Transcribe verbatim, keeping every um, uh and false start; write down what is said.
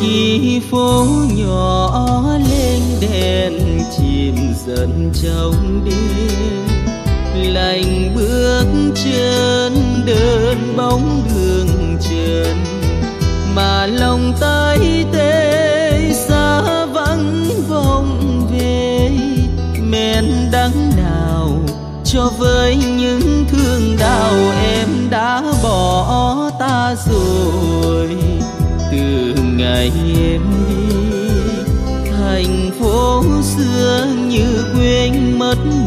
khi phố nhỏ lên đèn chìm dần trong đêm, lạnh bước chân đơn bóng đường trần, mà lòng tay tê xa vắng vọng về. Men đắng nào cho với những thương đau em đã bỏ ta rồi. Từ ngày em đi, thành phố xưa như quên mất